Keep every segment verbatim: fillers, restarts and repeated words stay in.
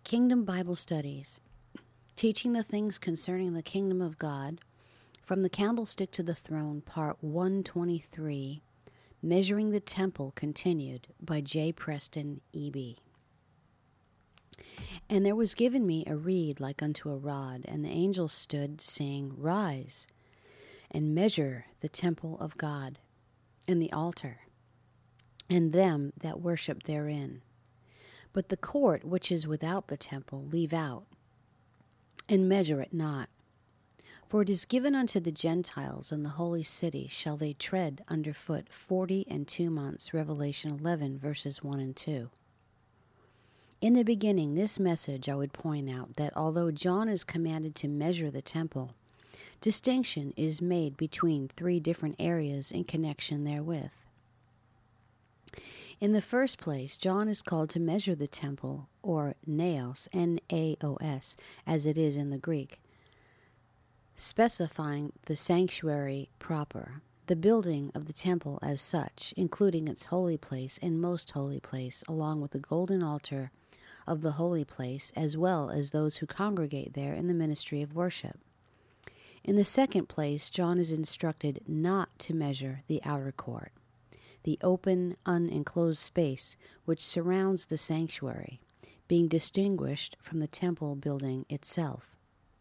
Kingdom Bible Studies, Teaching the Things Concerning the Kingdom of God, From the Candlestick to the Throne, Part one twenty-three, Measuring the Temple Continued, by J. Preston, E B And there was given me a reed like unto a rod, and the angel stood, saying, Rise, and measure the temple of God, and the altar, and them that worship therein. But the court which is without the temple leave out, and measure it not. For it is given unto the Gentiles, and the holy city shall they tread under foot forty and two months. Revelation eleven, verses one and two. In the beginning, this message I would point out that although John is commanded to measure the temple, distinction is made between three different areas in connection therewith. In the first place, John is called to measure the temple, or naos, N A O S, as it is in the Greek, specifying the sanctuary proper, the building of the temple as such, including its holy place and most holy place, along with the golden altar of the holy place, as well as those who congregate there in the ministry of worship. In the second place, John is instructed not to measure the outer court, the open, unenclosed space which surrounds the sanctuary, being distinguished from the temple building itself.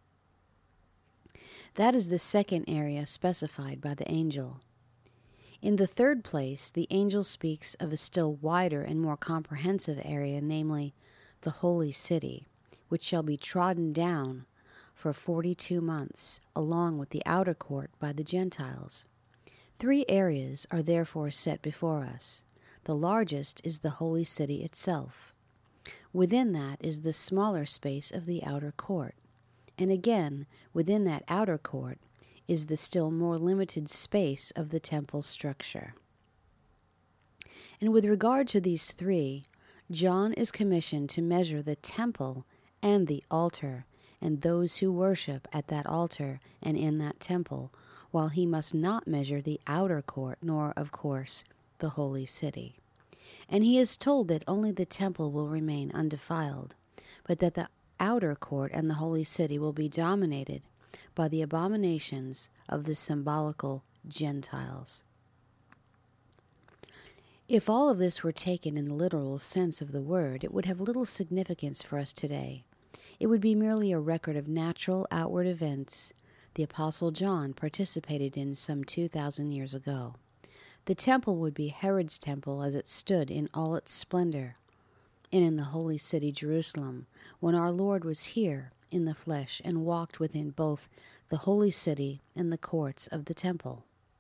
That is the second area specified by the angel. In the third place, the angel speaks of a still wider and more comprehensive area, namely the holy city, which shall be trodden down for forty-two months, along with the outer court by the Gentiles. Three areas are therefore set before us. The largest is the holy city itself. Within that is the smaller space of the outer court. And again, within that outer court is the still more limited space of the temple structure. And with regard to these three, John is commissioned to measure the temple and the altar, and those who worship at that altar and in that temple, while he must not measure the outer court, nor, of course, the holy city. And he is told that only the temple will remain undefiled, but that the outer court and the holy city will be dominated by the abominations of the symbolical Gentiles. If all of this were taken in the literal sense of the word, it would have little significance for us today. It would be merely a record of natural outward events the Apostle John participated in some two thousand years ago. The temple would be Herod's temple as it stood in all its splendor, and in the holy city Jerusalem, when our Lord was here in the flesh and walked within both the holy city and the courts of the temple.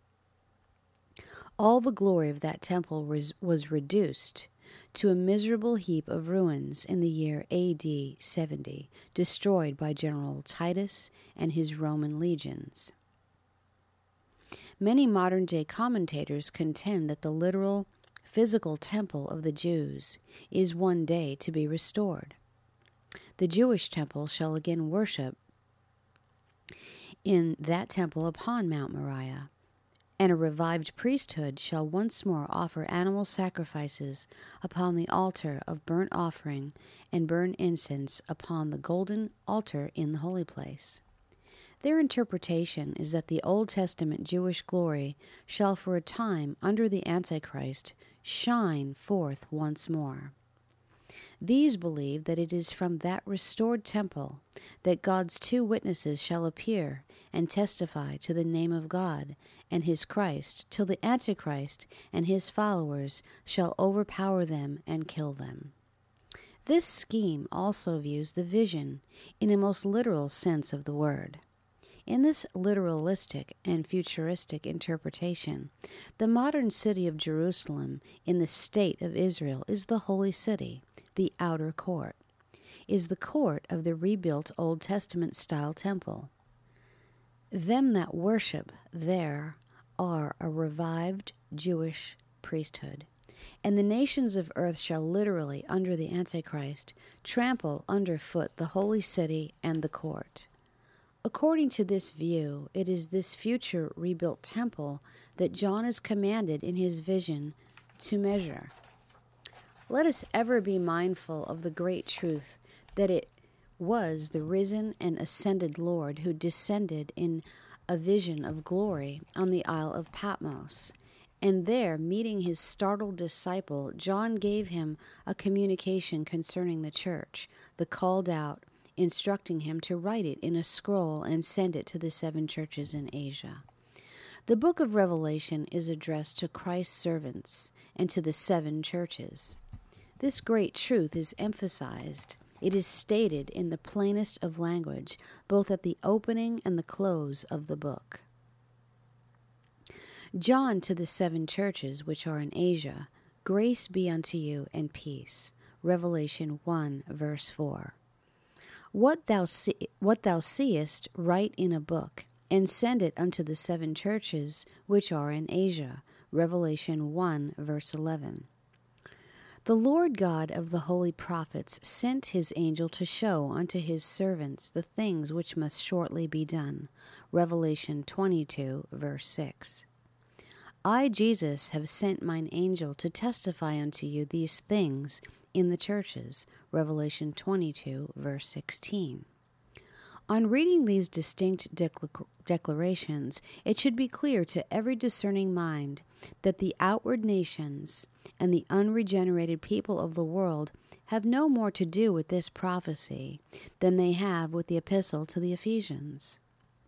All the glory of that temple was, was reduced to a miserable heap of ruins in the year A D seventy, destroyed by General Titus and his Roman legions. Many modern-day commentators contend that the literal, physical temple of the Jews is one day to be restored. The Jewish temple shall again worship in that temple upon Mount Moriah, and a revived priesthood shall once more offer animal sacrifices upon the altar of burnt offering and burn incense upon the golden altar in the holy place. Their interpretation is that the Old Testament Jewish glory shall for a time under the Antichrist shine forth once more. These believe that it is from that restored temple that God's two witnesses shall appear and testify to the name of God and his Christ, till the Antichrist and his followers shall overpower them and kill them. This scheme also views the vision in a most literal sense of the word. In this literalistic and futuristic interpretation, the modern city of Jerusalem in the state of Israel is the holy city, the outer court, is the court of the rebuilt Old Testament-style temple. Them that worship there are a revived Jewish priesthood, and the nations of earth shall literally, under the Antichrist, trample underfoot the holy city and the court. According to this view, it is this future rebuilt temple that John is commanded in his vision to measure. Let us ever be mindful of the great truth that it was the risen and ascended Lord who descended in a vision of glory on the Isle of Patmos. And there, meeting his startled disciple, John gave him a communication concerning the church, the called out, instructing him to write it in a scroll and send it to the seven churches in Asia. The book of Revelation is addressed to Christ's servants and to the seven churches. This great truth is emphasized. It is stated in the plainest of language, both at the opening and the close of the book. John to the seven churches which are in Asia, grace be unto you and peace. Revelation one, verse four. What thou, see, what thou seest, write in a book, and send it unto the seven churches which are in Asia. Revelation one, verse eleven. The Lord God of the holy prophets sent his angel to show unto his servants the things which must shortly be done. Revelation twenty-two, verse six. I, Jesus, have sent mine angel to testify unto you these things in the churches. Revelation twenty-two, verse sixteen. On reading these distinct decla- declarations, it should be clear to every discerning mind that the outward nations and the unregenerated people of the world have no more to do with this prophecy than they have with the epistle to the Ephesians.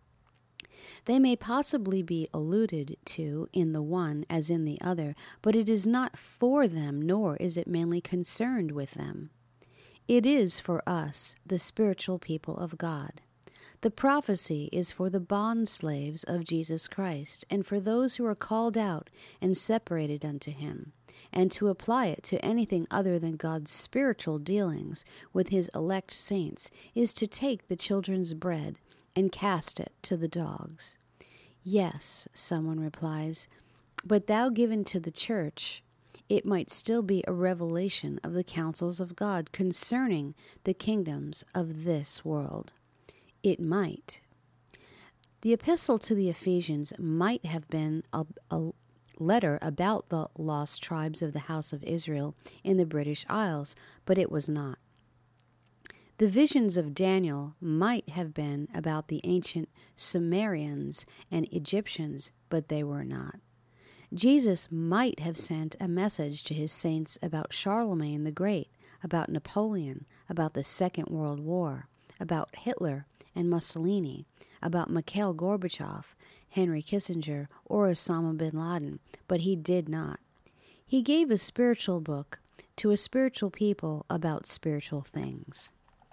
They may possibly be alluded to in the one as in the other, but it is not for them, nor is it mainly concerned with them. It is for us, the spiritual people of God. The prophecy is for the bond slaves of Jesus Christ, and for those who are called out and separated unto him, and to apply it to anything other than God's spiritual dealings with his elect saints is to take the children's bread and cast it to the dogs. Yes, someone replies, but thou given to the church, it might still be a revelation of the counsels of God concerning the kingdoms of this world. It might. The epistle to the Ephesians might have been a, a letter about the lost tribes of the house of Israel in the British Isles, but it was not. The visions of Daniel might have been about the ancient Sumerians and Egyptians, but they were not. Jesus might have sent a message to his saints about Charlemagne the Great, about Napoleon, about the Second World War, about Hitler and Mussolini, about Mikhail Gorbachev, Henry Kissinger, or Osama bin Laden, but he did not. He gave a spiritual book to a spiritual people about spiritual things.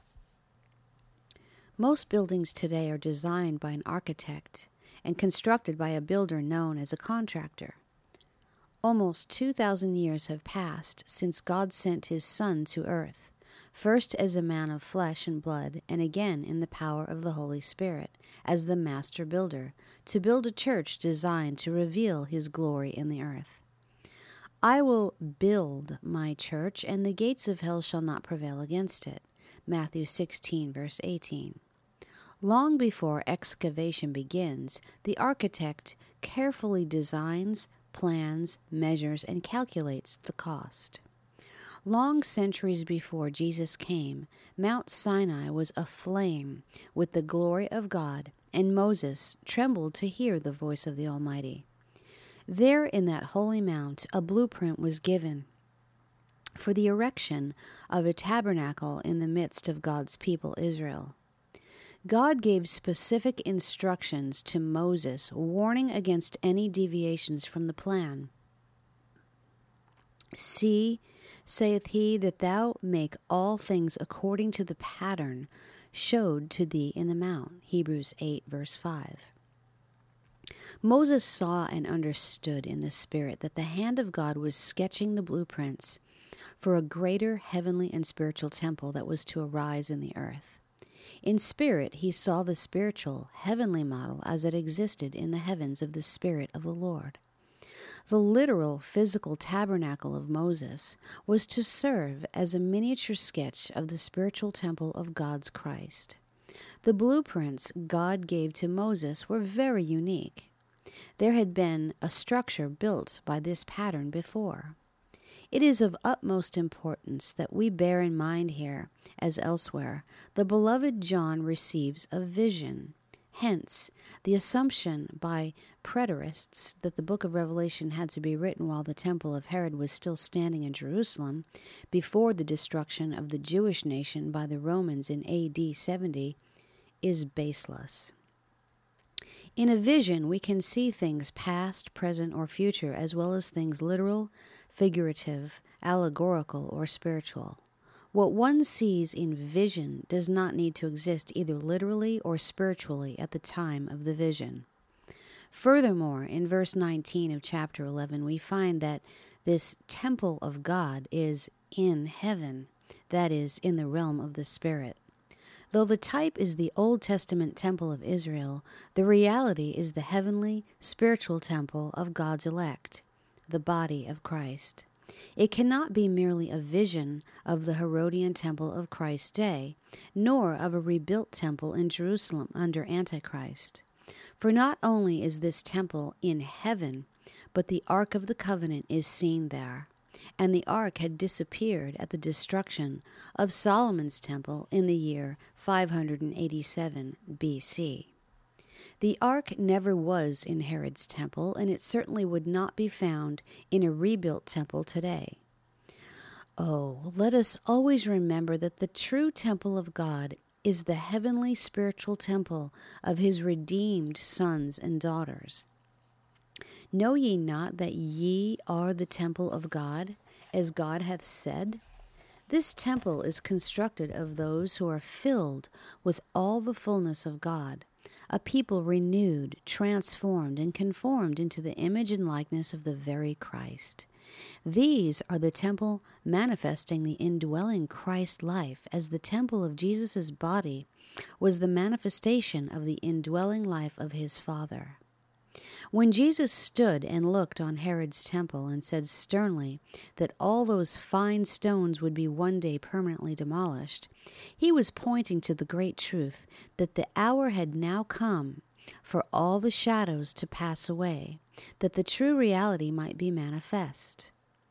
Most buildings today are designed by an architect and constructed by a builder known as a contractor. Almost two thousand years have passed since God sent his Son to earth, first as a man of flesh and blood, and again in the power of the Holy Spirit, as the master builder, to build a church designed to reveal his glory in the earth. I will build my church, and the gates of hell shall not prevail against it. Matthew sixteen, verse eighteen. Long before excavation begins, the architect carefully designs, plans, measures, and calculates the cost. Long centuries before Jesus came, Mount Sinai was aflame with the glory of God, and Moses trembled to hear the voice of the Almighty. There in that holy mount, a blueprint was given for the erection of a tabernacle in the midst of God's people Israel. God gave specific instructions to Moses, warning against any deviations from the plan. See, saith he, that thou make all things according to the pattern showed to thee in the mount. Hebrews eight, verse five. Moses saw and understood in the Spirit that the hand of God was sketching the blueprints for a greater heavenly and spiritual temple that was to arise in the earth. In spirit, he saw the spiritual, heavenly model as it existed in the heavens of the Spirit of the Lord. The literal, physical tabernacle of Moses was to serve as a miniature sketch of the spiritual temple of God's Christ. The blueprints God gave to Moses were very unique. There had been a structure built by this pattern before. It is of utmost importance that we bear in mind here, as elsewhere, the beloved John receives a vision. Hence, the assumption by preterists that the book of Revelation had to be written while the temple of Herod was still standing in Jerusalem, before the destruction of the Jewish nation by the Romans in A D seventy, is baseless. In a vision, we can see things past, present, or future, as well as things literal, figurative, allegorical, or spiritual. What one sees in vision does not need to exist either literally or spiritually at the time of the vision. Furthermore, in verse nineteen of chapter eleven, we find that this temple of God is in heaven, that is, in the realm of the Spirit. Though the type is the Old Testament temple of Israel, the reality is the heavenly, spiritual temple of God's elect, the body of Christ. It cannot be merely a vision of the Herodian temple of Christ's day, nor of a rebuilt temple in Jerusalem under Antichrist. For not only is this temple in heaven, but the Ark of the Covenant is seen there, and the Ark had disappeared at the destruction of Solomon's temple in the year five hundred eighty-seven B C. The Ark never was in Herod's temple, and it certainly would not be found in a rebuilt temple today. Oh, let us always remember that the true temple of God is the heavenly spiritual temple of his redeemed sons and daughters. Know ye not that ye are the temple of God, as God hath said? This temple is constructed of those who are filled with all the fullness of God, a people renewed, transformed, and conformed into the image and likeness of the very Christ. These are the temple manifesting the indwelling Christ life, as the temple of Jesus' body was the manifestation of the indwelling life of his Father. When Jesus stood and looked on Herod's temple and said sternly that all those fine stones would be one day permanently demolished, he was pointing to the great truth that the hour had now come for all the shadows to pass away, that the true reality might be manifest.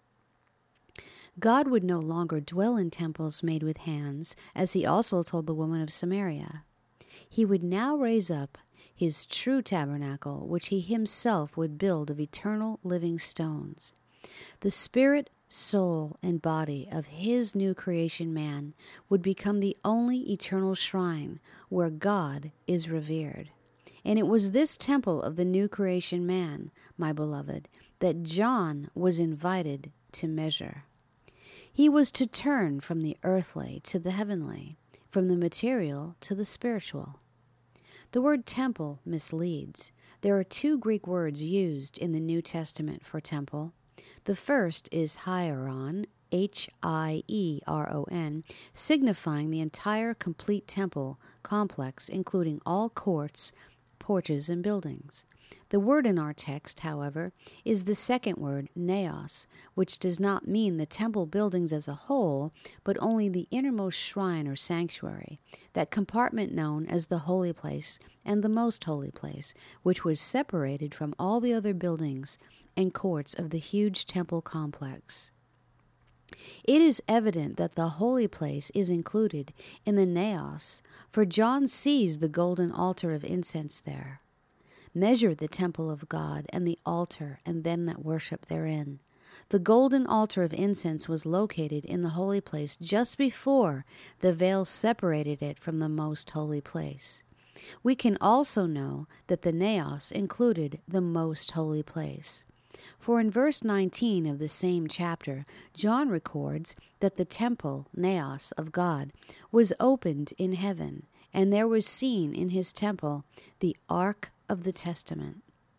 God would no longer dwell in temples made with hands, as he also told the woman of Samaria. He would now raise up his true tabernacle, which he himself would build of eternal living stones. The spirit, soul, and body of his new creation man would become the only eternal shrine where God is revered. And it was this temple of the new creation man, my beloved, that John was invited to measure. He was to turn from the earthly to the heavenly, from the material to the spiritual. The word temple misleads. There are two Greek words used in the New Testament for temple. The first is hieron, H I E R O N, signifying the entire complete temple complex, including all courts, porches, and buildings. The word in our text, however, is the second word, naos, which does not mean the temple buildings as a whole, but only the innermost shrine or sanctuary, that compartment known as the holy place and the most holy place, which was separated from all the other buildings and courts of the huge temple complex. It is evident that the holy place is included in the naos, for John sees the golden altar of incense there. Measure the temple of God and the altar and them that worship therein. The golden altar of incense was located in the holy place just before the veil separated it from the most holy place. We can also know that the naos included the most holy place. For in verse nineteen of the same chapter, John records that the temple, naos, of God was opened in heaven, and there was seen in his temple the Ark of the Testament.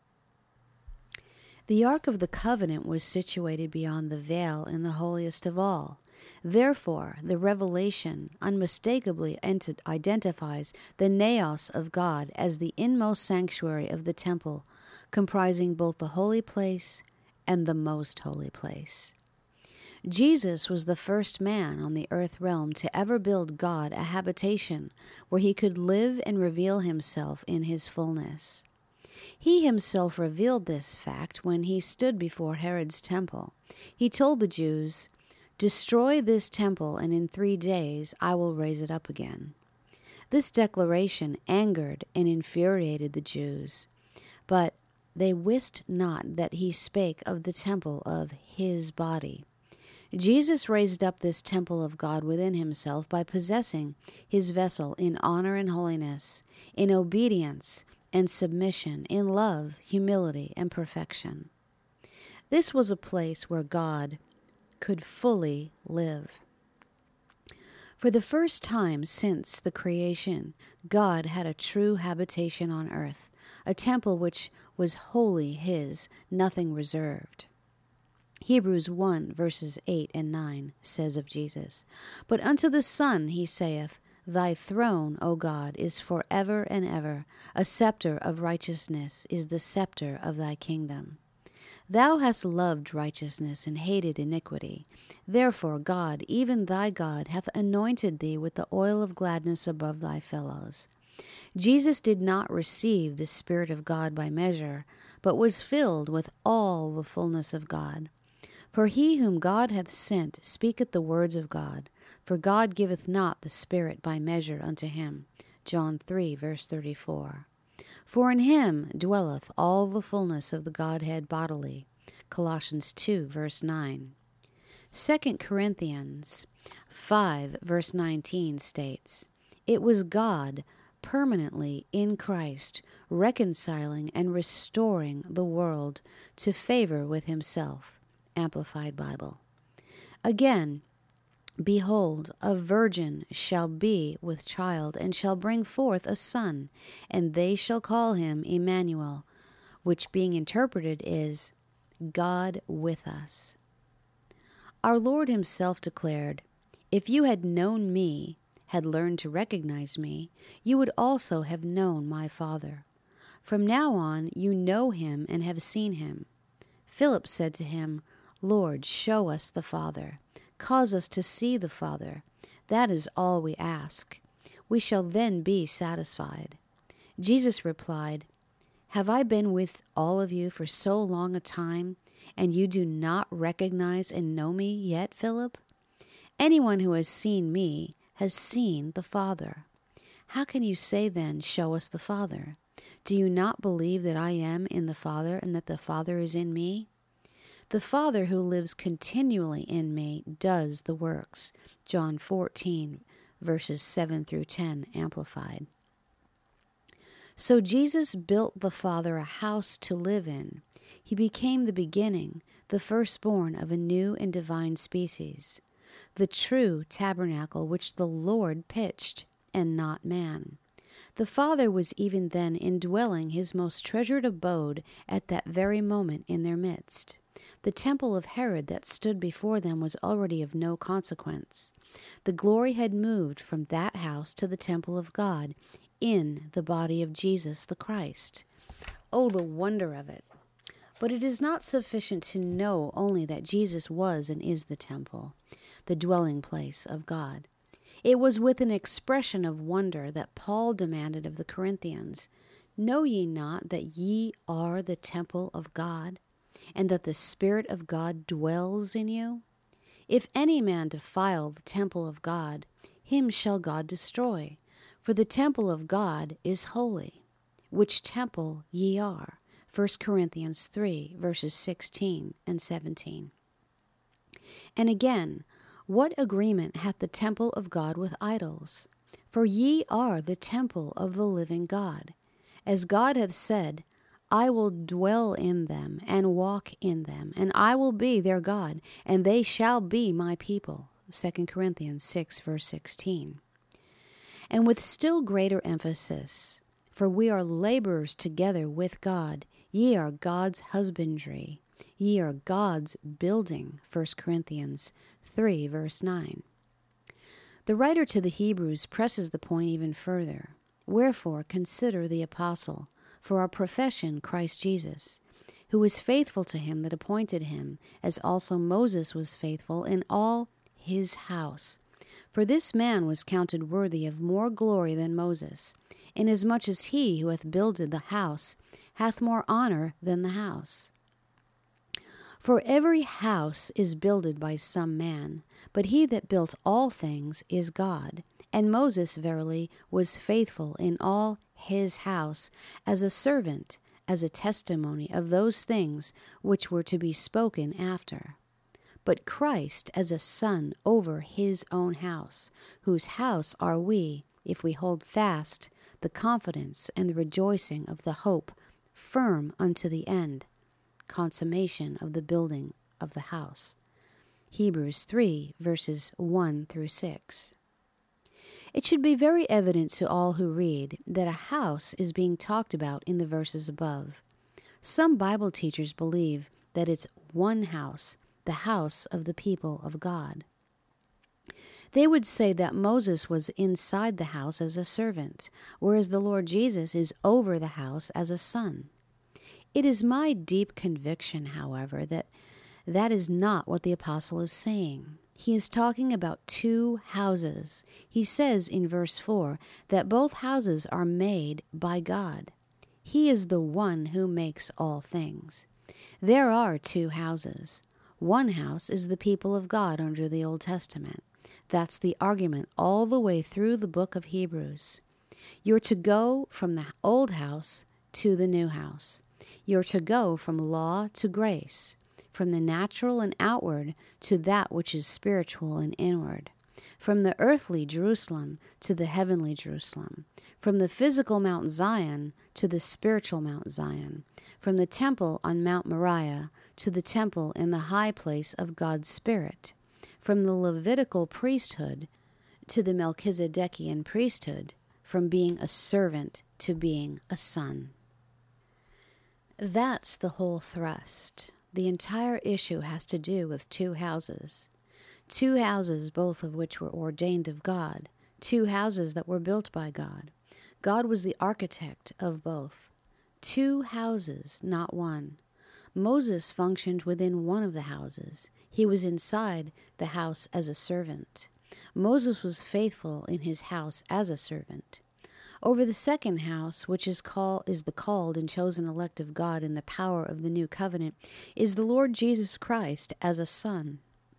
The Ark of the Covenant was situated beyond the veil in the holiest of all. Therefore, the revelation unmistakably ent- identifies the naos of God as the inmost sanctuary of the temple, comprising both the holy place and the most holy place. Jesus was the first man on the earth realm to ever build God a habitation where he could live and reveal himself in his fullness. He himself revealed this fact when he stood before Herod's temple. He told the Jews, "Destroy this temple, and in three days I will raise it up again." This declaration angered and infuriated the Jews, but they wist not that he spake of the temple of his body. Jesus raised up this temple of God within himself by possessing his vessel in honor and holiness, in obedience and submission, in love, humility, and perfection. This was a place where God could fully live. For the first time since the creation, God had a true habitation on earth, a temple which was wholly his, nothing reserved. Hebrews one, verses eight and nine says of Jesus, "But unto the Son he saith, Thy throne, O God, is for ever and ever. A scepter of righteousness is the scepter of thy kingdom. Thou hast loved righteousness and hated iniquity. Therefore God, even thy God, hath anointed thee with the oil of gladness above thy fellows." Jesus did not receive the Spirit of God by measure, but was filled with all the fullness of God. For he whom God hath sent speaketh the words of God, for God giveth not the Spirit by measure unto him. John three, verse thirty-four. For in him dwelleth all the fullness of the Godhead bodily. Colossians two, verse nine. Second Corinthians five, verse nineteen states, "It was God permanently in Christ, reconciling and restoring the world to favor with himself." Amplified Bible. Again, "Behold, a virgin shall be with child, and shall bring forth a son, and they shall call him Emmanuel," which being interpreted is, God with us. Our Lord himself declared, "If you had known me, had learned to recognize me, you would also have known my Father. From now on you know him and have seen him." Philip said to him, "Lord, show us the Father. Cause us to see the Father. That is all we ask. We shall then be satisfied." Jesus replied, "Have I been with all of you for so long a time, and you do not recognize and know me yet, Philip? Anyone who has seen me has seen the Father. How can you say then, 'Show us the Father'? Do you not believe that I am in the Father and that the Father is in me? The Father who lives continually in me does the works." John fourteen, verses seven through ten, Amplified. So Jesus built the Father a house to live in. He became the beginning, the firstborn of a new and divine species, the true tabernacle which the Lord pitched, and not man. The Father was even then indwelling his most treasured abode at that very moment in their midst. The temple of Herod that stood before them was already of no consequence. The glory had moved from that house to the temple of God, in the body of Jesus the Christ. Oh, the wonder of it! But it is not sufficient to know only that Jesus was and is the temple, the dwelling place of God. It was with an expression of wonder that Paul demanded of the Corinthians, "Know ye not that ye are the temple of God, and that the Spirit of God dwells in you? If any man defile the temple of God, him shall God destroy. For the temple of God is holy, which temple ye are." First Corinthians three, verses sixteen and seventeen. And again, "What agreement hath the temple of God with idols? For ye are the temple of the living God. As God hath said, I will dwell in them and walk in them, and I will be their God, and they shall be my people." Second Corinthians six, verse sixteen. And with still greater emphasis, "For we are laborers together with God. Ye are God's husbandry. Ye are God's building." First Corinthians three, verse nine. The writer to the Hebrews presses the point even further. "Wherefore consider the apostle, for our profession Christ Jesus, who was faithful to him that appointed him, as also Moses was faithful in all his house. For this man was counted worthy of more glory than Moses, inasmuch as he who hath builded the house hath more honor than the house. For every house is builded by some man, but he that built all things is God. And Moses verily was faithful in all his house as a servant, as a testimony of those things which were to be spoken after. But Christ as a son over his own house, whose house are we, if we hold fast the confidence and the rejoicing of the hope firm unto the end, consummation of the building of the house. Hebrews three, verses one through six. It should be very evident to all who read that a house is being talked about in the verses above. Some Bible teachers believe that it's one house, the house of the people of God. They would say that Moses was inside the house as a servant, whereas the Lord Jesus is over the house as a son. It is my deep conviction, however, that that is not what the apostle is saying. He is talking about two houses. He says in verse four that both houses are made by God. He is the one who makes all things. There are two houses. One house is the people of God under the Old Testament. That's the argument all the way through the book of Hebrews. You're to go from the old house to the new house. You're to go from law to grace, from the natural and outward to that which is spiritual and inward, from the earthly Jerusalem to the heavenly Jerusalem, from the physical Mount Zion to the spiritual Mount Zion, from the temple on Mount Moriah to the temple in the high place of God's Spirit, from the Levitical priesthood to the Melchizedekian priesthood, from being a servant to being a son. That's the whole thrust. The entire issue has to do with two houses. Two houses, both of which were ordained of God. Two houses that were built by God. God was the architect of both. Two houses, not one. Moses functioned within one of the houses. He was inside the house as a servant. Moses was faithful in his house as a servant. Over the second house, which is call, is the called and chosen elect of God in the power of the new covenant, is the Lord Jesus Christ as a son.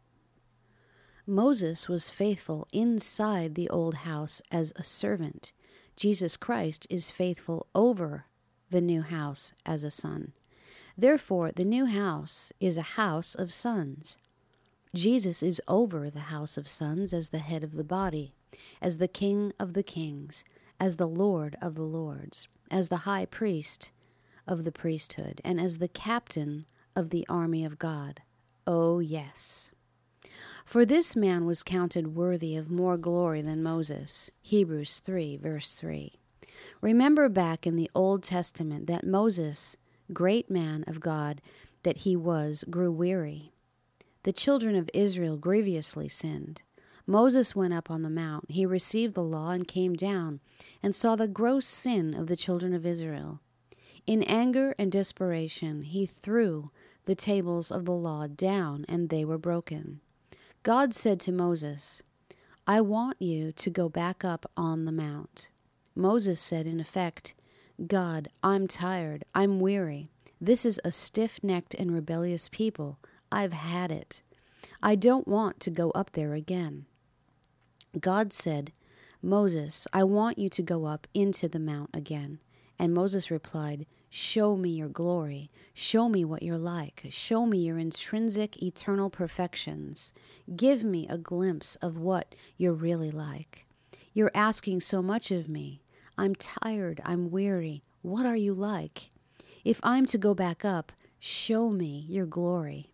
Moses was faithful inside the old house as a servant. Jesus Christ is faithful over the new house as a son. Therefore, the new house is a house of sons. Jesus is over the house of sons as the head of the body, as the King of the kings, as the Lord of the lords, as the high priest of the priesthood, and as the captain of the army of God. Oh, yes. For this man was counted worthy of more glory than Moses. Hebrews three, verse three. Remember back in the Old Testament that Moses, great man of God that he was, grew weary. The children of Israel grievously sinned. Moses went up on the mount. He received the law and came down and saw the gross sin of the children of Israel. In anger and desperation, he threw the tables of the law down, and they were broken. God said to Moses, I want you to go back up on the mount. Moses said, in effect, God, I'm tired. I'm weary. This is a stiff-necked and rebellious people. I've had it. I don't want to go up there again. God said, Moses, I want you to go up into the mount again. And Moses replied, show me your glory. Show me what you're like. Show me your intrinsic eternal perfections. Give me a glimpse of what you're really like. You're asking so much of me. I'm tired. I'm weary. What are you like? If I'm to go back up, show me your glory.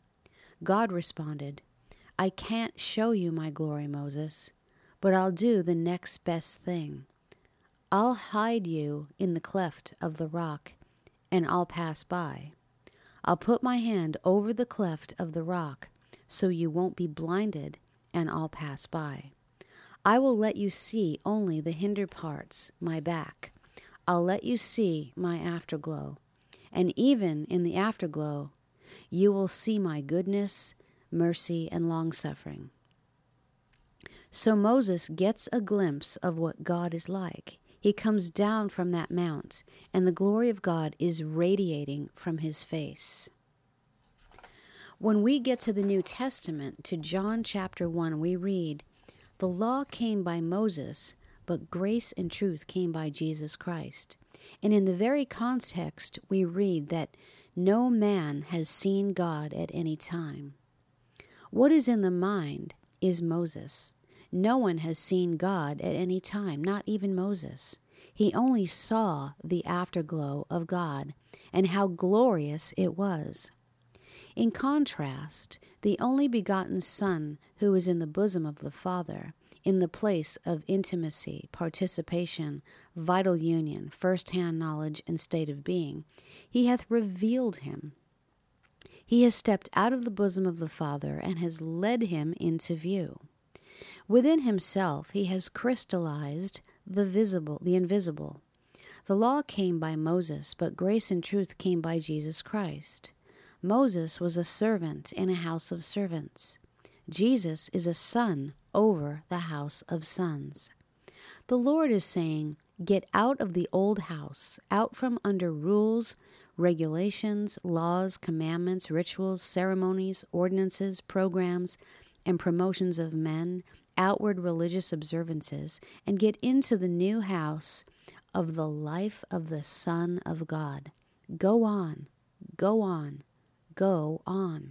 God responded, I can't show you my glory, Moses, but I'll do the next best thing. I'll hide you in the cleft of the rock, and I'll pass by. I'll put my hand over the cleft of the rock, so you won't be blinded, and I'll pass by. I will let you see only the hinder parts, my back. I'll let you see my afterglow, and even in the afterglow, you will see my goodness, mercy, and long-suffering. So Moses gets a glimpse of what God is like. He comes down from that mount, and the glory of God is radiating from his face. When we get to the New Testament, to John chapter one, we read, "The law came by Moses, but grace and truth came by Jesus Christ." And in the very context, we read that no man has seen God at any time. What is in the mind is Moses. No one has seen God at any time, not even Moses. He only saw the afterglow of God and how glorious it was. In contrast, the only begotten Son who is in the bosom of the Father, in the place of intimacy, participation, vital union, first-hand knowledge, and state of being, he hath revealed him. He has stepped out of the bosom of the Father and has led him into view. Within himself he has crystallized the visible, the invisible. The law came by Moses, but grace and truth came by Jesus Christ. Moses was a servant in a house of servants. Jesus is a son over the house of sons. The Lord is saying, get out of the old house, out from under rules, regulations, laws, commandments, rituals, ceremonies, ordinances, programs, and promotions of men, outward religious observances, and get into the new house of the life of the Son of God. Go on, go on, go on.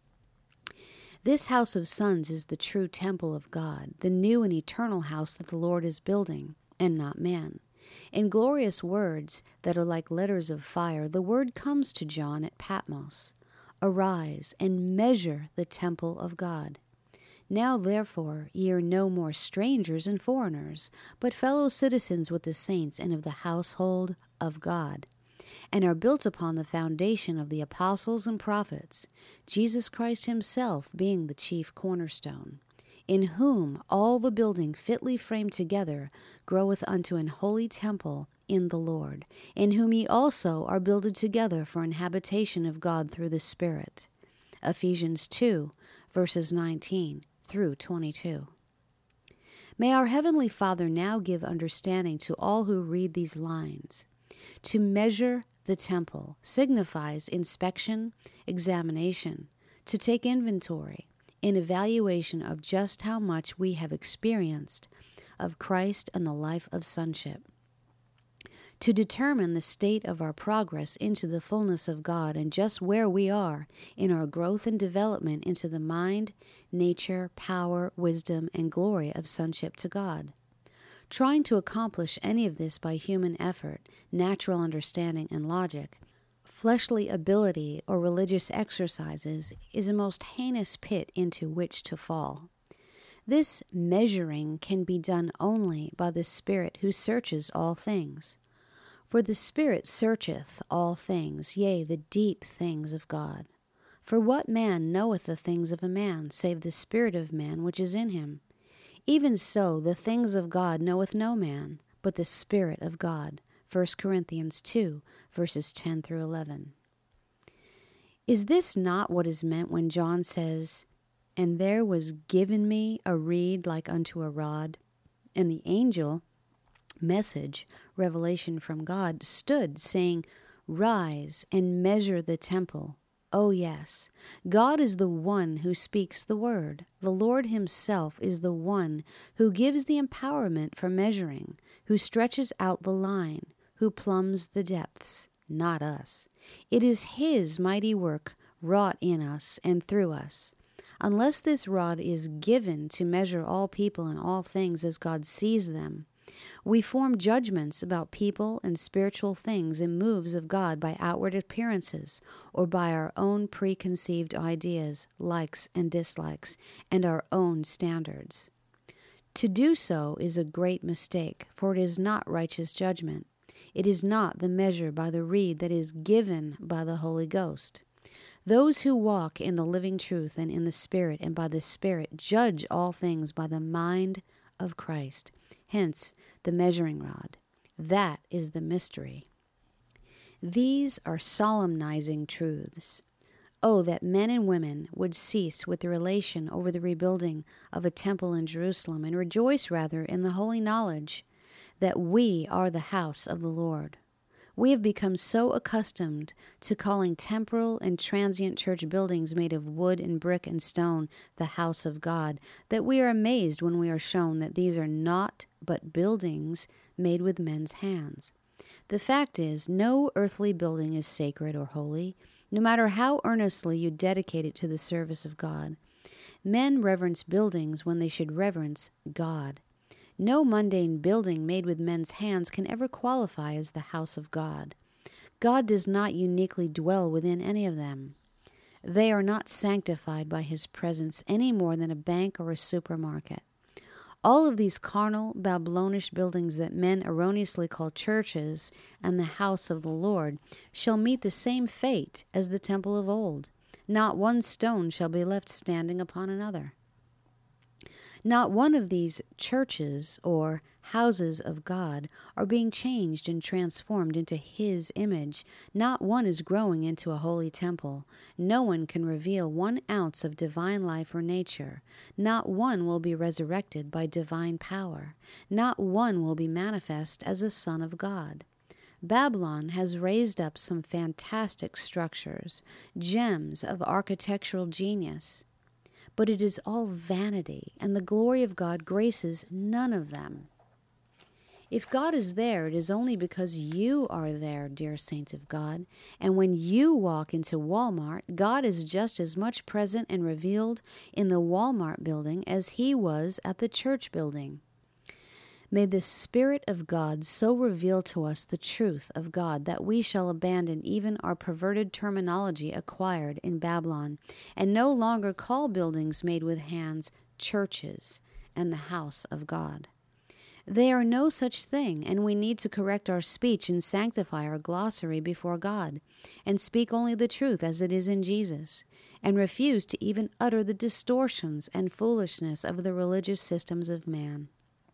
This house of sons is the true temple of God, the new and eternal house that the Lord is building, and not man. In glorious words that are like letters of fire, the word comes to John at Patmos. Arise and measure the temple of God. Now therefore ye are no more strangers and foreigners, but fellow citizens with the saints and of the household of God, and are built upon the foundation of the apostles and prophets, Jesus Christ himself being the chief cornerstone, in whom all the building fitly framed together groweth unto an holy temple in the Lord, in whom ye also are builded together for an habitation of God through the Spirit. Ephesians two, verses nineteen through twenty-two. May our Heavenly Father now give understanding to all who read these lines. To measure the temple signifies inspection, examination, to take inventory, an evaluation of just how much we have experienced of Christ and the life of sonship. To determine the state of our progress into the fullness of God and just where we are in our growth and development into the mind, nature, power, wisdom, and glory of sonship to God. Trying to accomplish any of this by human effort, natural understanding, and logic, fleshly ability, or religious exercises is a most heinous pit into which to fall. This measuring can be done only by the Spirit who searches all things. For the Spirit searcheth all things, yea, the deep things of God. For what man knoweth the things of a man, save the spirit of man which is in him? Even so, the things of God knoweth no man, but the Spirit of God. First Corinthians two, verses ten through eleven. Is this not what is meant when John says, "And there was given me a reed like unto a rod, and the angel," message, revelation from God, stood, saying, "Rise and measure the temple." Oh yes, God is the one who speaks the word. The Lord himself is the one who gives the empowerment for measuring, who stretches out the line, who plumbs the depths, not us. It is his mighty work wrought in us and through us. Unless this rod is given to measure all people and all things as God sees them, we form judgments about people and spiritual things and moves of God by outward appearances or by our own preconceived ideas, likes and dislikes, and our own standards. To do so is a great mistake, for it is not righteous judgment. It is not the measure by the reed that is given by the Holy Ghost. Those who walk in the living truth and in the Spirit and by the Spirit judge all things by the mind of Christ. Hence, the measuring rod. That is the mystery. These are solemnizing truths. Oh, that men and women would cease with the relation over the rebuilding of a temple in Jerusalem and rejoice rather in the holy knowledge that we are the house of the Lord. We have become so accustomed to calling temporal and transient church buildings made of wood and brick and stone the house of God that we are amazed when we are shown that these are not but buildings made with men's hands. The fact is, no earthly building is sacred or holy, no matter how earnestly you dedicate it to the service of God. Men reverence buildings when they should reverence God. No mundane building made with men's hands can ever qualify as the house of God. God does not uniquely dwell within any of them. They are not sanctified by his presence any more than a bank or a supermarket. All of these carnal, Babylonish buildings that men erroneously call churches and the house of the Lord shall meet the same fate as the temple of old. Not one stone shall be left standing upon another. Not one of these churches or houses of God are being changed and transformed into his image. Not one is growing into a holy temple. No one can reveal one ounce of divine life or nature. Not one will be resurrected by divine power. Not one will be manifest as a son of God. Babylon has raised up some fantastic structures, gems of architectural genius. But it is all vanity, and the glory of God graces none of them. If God is there, it is only because you are there, dear saints of God. And when you walk into Walmart, God is just as much present and revealed in the Walmart building as he was at the church building. May the Spirit of God so reveal to us the truth of God that we shall abandon even our perverted terminology acquired in Babylon and no longer call buildings made with hands churches and the house of God. They are no such thing, and we need to correct our speech and sanctify our glossary before God, and speak only the truth as it is in Jesus, and refuse to even utter the distortions and foolishness of the religious systems of man.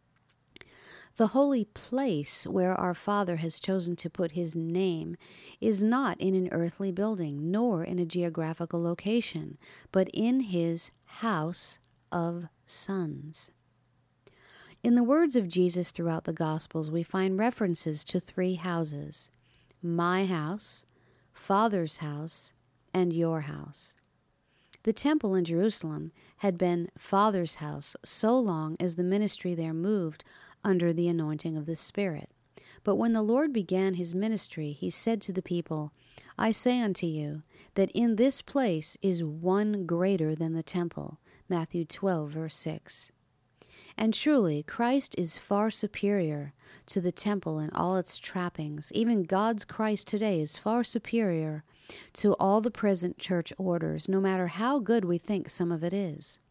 The holy place where our Father has chosen to put his name is not in an earthly building, nor in a geographical location, but in his house of sons. In the words of Jesus throughout the Gospels, we find references to three houses: my house, Father's house, and your house. The temple in Jerusalem had been Father's house so long as the ministry there moved under the anointing of the Spirit. But when the Lord began his ministry, he said to the people, I say unto you, that in this place is one greater than the temple. Matthew twelve, verse six. And truly, Christ is far superior to the temple and all its trappings. Even God's Christ today is far superior to all the present church orders, no matter how good we think some of it is.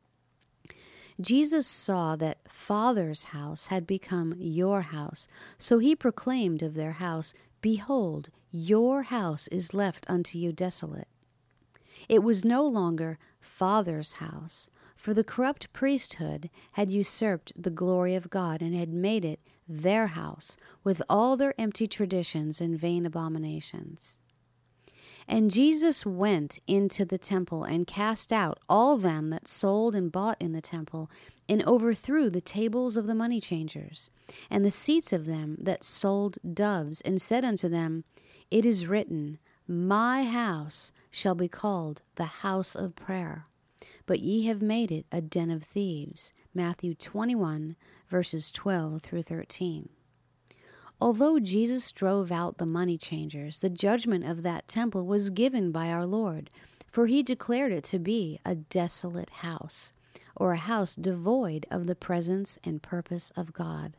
Jesus saw that Father's house had become your house, so he proclaimed of their house, Behold, your house is left unto you desolate. It was no longer Father's house, for the corrupt priesthood had usurped the glory of God and had made it their house, with all their empty traditions and vain abominations. And Jesus went into the temple and cast out all them that sold and bought in the temple, and overthrew the tables of the money changers, and the seats of them that sold doves, and said unto them, It is written, My house shall be called the house of prayer, but ye have made it a den of thieves. Matthew twenty-one, verses twelve through thirteen. Although Jesus drove out the money changers, the judgment of that temple was given by our Lord, for he declared it to be a desolate house, or a house devoid of the presence and purpose of God.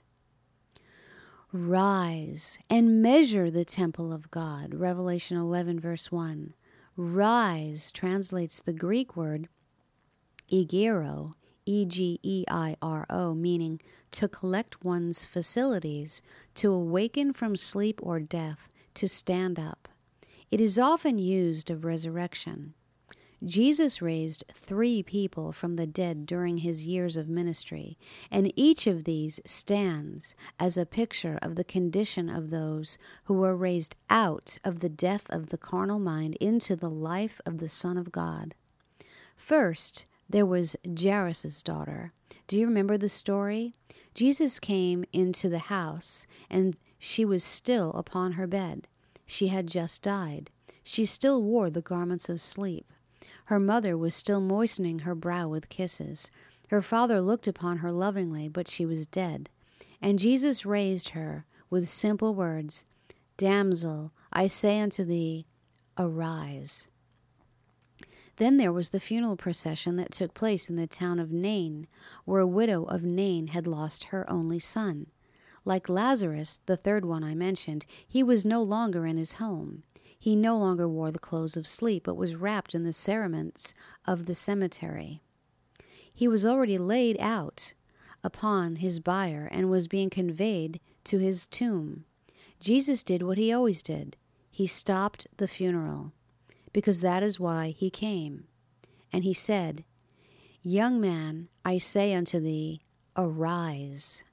Rise and measure the temple of God. Revelation eleven, verse one. Rise translates the Greek word egero, E G E I R O, meaning to collect one's facilities, to awaken from sleep or death, to stand up. It is often used of resurrection. Jesus raised three people from the dead during his years of ministry, and each of these stands as a picture of the condition of those who were raised out of the death of the carnal mind into the life of the Son of God. First, there was Jairus' daughter. Do you remember the story? Jesus came into the house, and she was still upon her bed. She had just died. She still wore the garments of sleep. Her mother was still moistening her brow with kisses. Her father looked upon her lovingly, but she was dead. And Jesus raised her with simple words, "Damsel, I say unto thee, arise." Then there was the funeral procession that took place in the town of Nain, where a widow of Nain had lost her only son. Like Lazarus, the third one I mentioned, he was no longer in his home. He no longer wore the clothes of sleep, but was wrapped in the cerements of the cemetery. He was already laid out upon his bier and was being conveyed to his tomb. Jesus did what he always did. He stopped the funeral, because that is why he came. And he said, "Young man, I say unto thee, arise."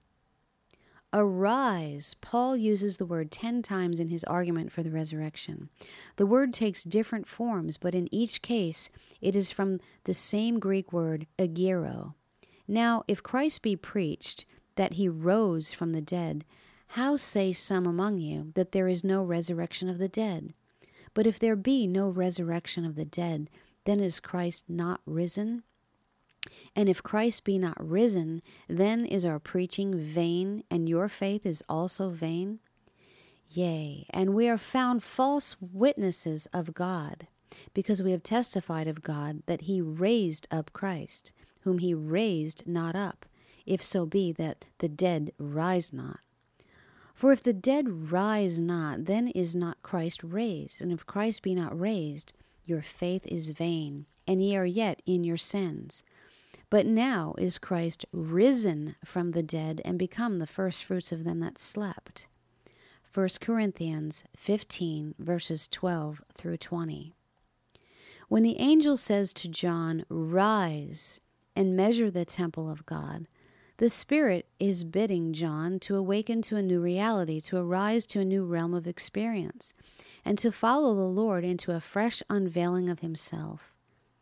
Arise. Paul uses the word ten times in his argument for the resurrection. The word takes different forms, but in each case it is from the same Greek word, agero. Now, if Christ be preached that he rose from the dead, how say some among you that there is no resurrection of the dead? But if there be no resurrection of the dead, then is Christ not risen? And if Christ be not risen, then is our preaching vain, and your faith is also vain? Yea, and we are found false witnesses of God, because we have testified of God that he raised up Christ, whom he raised not up, if so be that the dead rise not. For if the dead rise not, then is not Christ raised. And if Christ be not raised, your faith is vain, and ye are yet in your sins. But now is Christ risen from the dead, and become the firstfruits of them that slept. First Corinthians fifteen, verses twelve through twenty. When the angel says to John, "Rise and measure the temple of God," the Spirit is bidding John to awaken to a new reality, to arise to a new realm of experience, and to follow the Lord into a fresh unveiling of himself.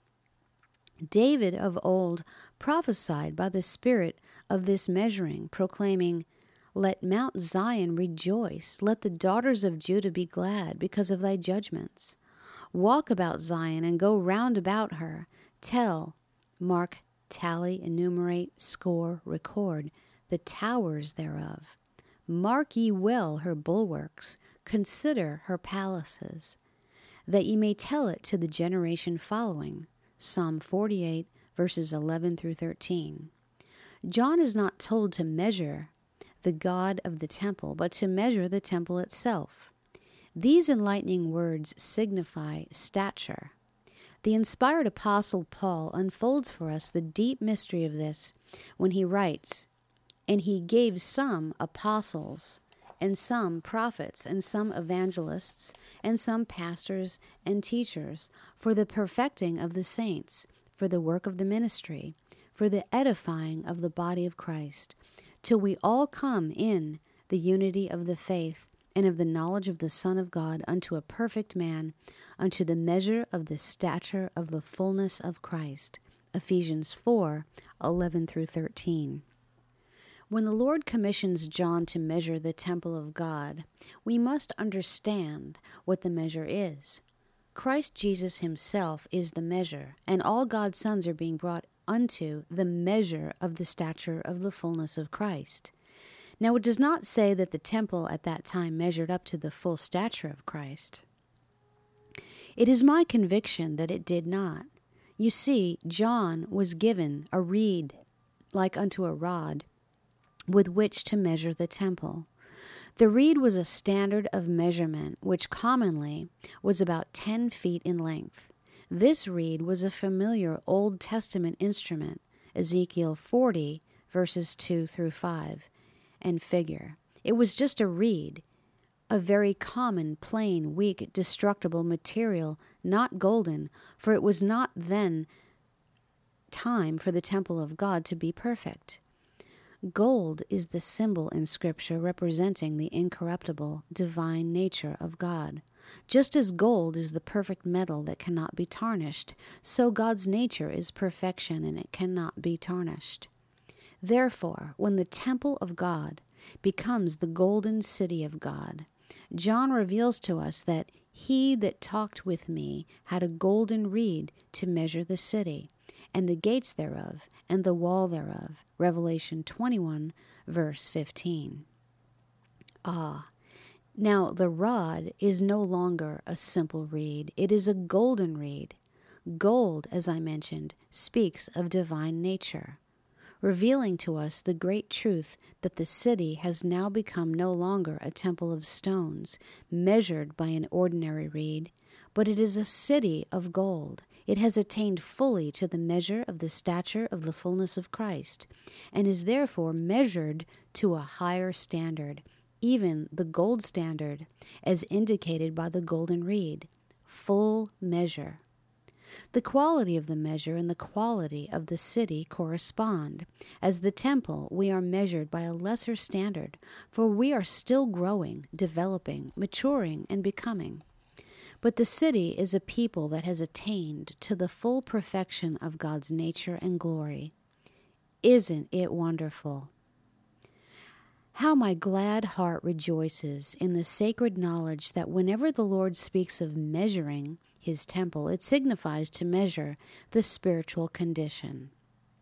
David of old prophesied by the Spirit of this measuring, proclaiming, "Let Mount Zion rejoice, let the daughters of Judah be glad because of thy judgments. Walk about Zion and go round about her. Tell, mark, tally, enumerate, score, record the towers thereof. Mark ye well her bulwarks, consider her palaces, that ye may tell it to the generation following." Psalm forty-eight, verses eleven through thirteen. John is not told to measure the God of the temple, but to measure the temple itself. These enlightening words signify stature. The inspired apostle Paul unfolds for us the deep mystery of this when he writes, "And he gave some apostles, and some prophets, and some evangelists, and some pastors and teachers, for the perfecting of the saints, for the work of the ministry, for the edifying of the body of Christ, till we all come in the unity of the faith and of the knowledge of the Son of God, unto a perfect man, unto the measure of the stature of the fullness of Christ." Ephesians four, eleven through thirteen. When the Lord commissions John to measure the temple of God, we must understand what the measure is. Christ Jesus himself is the measure, and all God's sons are being brought unto the measure of the stature of the fullness of Christ. Now, it does not say that the temple at that time measured up to the full stature of Christ. It is my conviction that it did not. You see, John was given a reed like unto a rod, with which to measure the temple. The reed was a standard of measurement, which commonly was about ten feet in length. This reed was a familiar Old Testament instrument, Ezekiel forty, verses two through five, and figure. It was just a reed, a very common, plain, weak, destructible material, not golden, for it was not then time for the temple of God to be perfect. Gold is the symbol in Scripture representing the incorruptible, divine nature of God. Just as gold is the perfect metal that cannot be tarnished, so God's nature is perfection and it cannot be tarnished. Therefore, when the temple of God becomes the golden city of God, John reveals to us that he that talked with me had a golden reed to measure the city, and the gates thereof, and the wall thereof. Revelation twenty-one, verse fifteen. Ah, now the rod is no longer a simple reed. It is a golden reed. Gold, as I mentioned, speaks of divine nature, revealing to us the great truth that the city has now become no longer a temple of stones, measured by an ordinary reed, but it is a city of gold. It has attained fully to the measure of the stature of the fullness of Christ, and is therefore measured to a higher standard, even the gold standard, as indicated by the golden reed, full measure. The quality of the measure and the quality of the city correspond. As the temple, we are measured by a lesser standard, for we are still growing, developing, maturing, and becoming. But the city is a people that has attained to the full perfection of God's nature and glory. Isn't it wonderful? How my glad heart rejoices in the sacred knowledge that whenever the Lord speaks of measuring his temple, it signifies to measure the spiritual condition.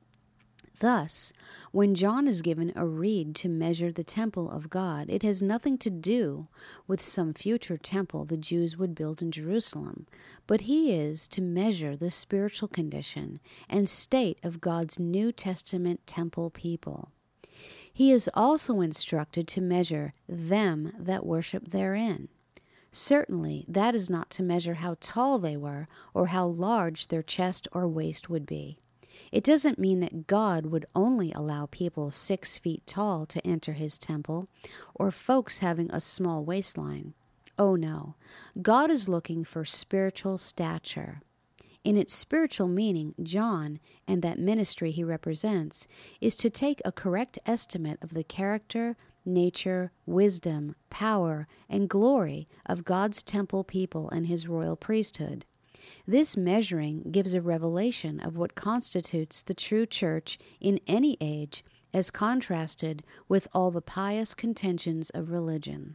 Thus, when John is given a reed to measure the temple of God, it has nothing to do with some future temple the Jews would build in Jerusalem, but he is to measure the spiritual condition and state of God's New Testament temple people. He is also instructed to measure them that worship therein. Certainly, that is not to measure how tall they were or how large their chest or waist would be. It doesn't mean that God would only allow people six feet tall to enter his temple, or folks having a small waistline. Oh no, God is looking for spiritual stature. In its spiritual meaning, John, and that ministry he represents, is to take a correct estimate of the character, nature, wisdom, power, and glory of God's temple people and his royal priesthood. This measuring gives a revelation of what constitutes the true church in any age, as contrasted with all the pious contentions of religion.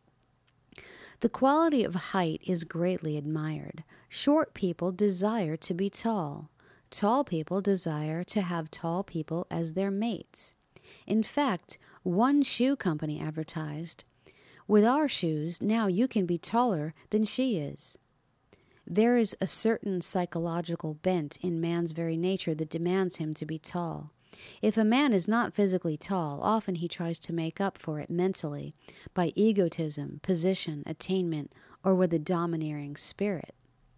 The quality of height is greatly admired. Short people desire to be tall. Tall people desire to have tall people as their mates. In fact, one shoe company advertised, "With our shoes, now you can be taller than she is." There is a certain psychological bent in man's very nature that demands him to be tall. If a man is not physically tall, often he tries to make up for it mentally by egotism, position, attainment, or with a domineering spirit.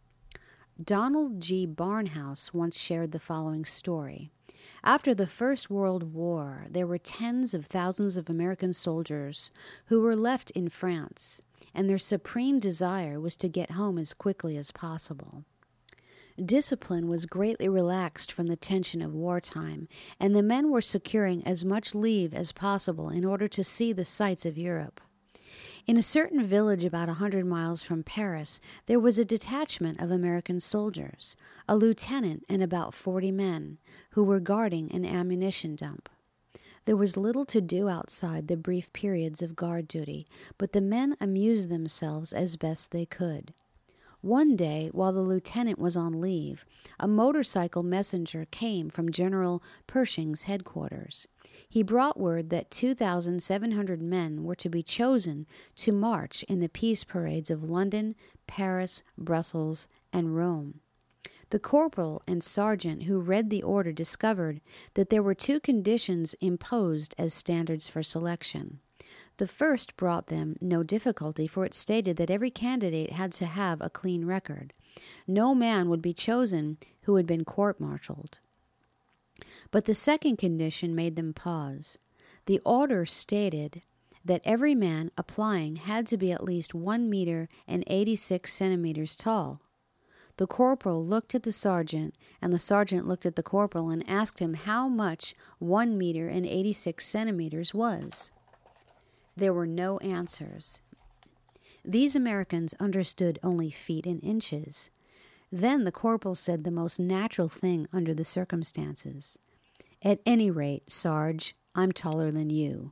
Donald G. Barnhouse once shared the following story. After the First World War, there were tens of thousands of American soldiers who were left in France, and their supreme desire was to get home as quickly as possible. Discipline was greatly relaxed from the tension of wartime, and the men were securing as much leave as possible in order to see the sights of Europe. In a certain village about a hundred miles from Paris, there was a detachment of American soldiers, a lieutenant and about forty men, who were guarding an ammunition dump. There was little to do outside the brief periods of guard duty, but the men amused themselves as best they could. One day, while the lieutenant was on leave, a motorcycle messenger came from General Pershing's headquarters. He brought word that two thousand seven hundred men were to be chosen to march in the peace parades of London, Paris, Brussels, and Rome. The corporal and sergeant who read the order discovered that there were two conditions imposed as standards for selection. The first brought them no difficulty, for it stated that every candidate had to have a clean record. No man would be chosen who had been court-martialed. But the second condition made them pause. The order stated that every man applying had to be at least one meter and eighty-six centimeters tall. The corporal looked at the sergeant, and the sergeant looked at the corporal and asked him how much one meter and eighty-six centimeters was. There were no answers. These Americans understood only feet and inches. Then the corporal said the most natural thing under the circumstances. "At any rate, Sarge, I'm taller than you."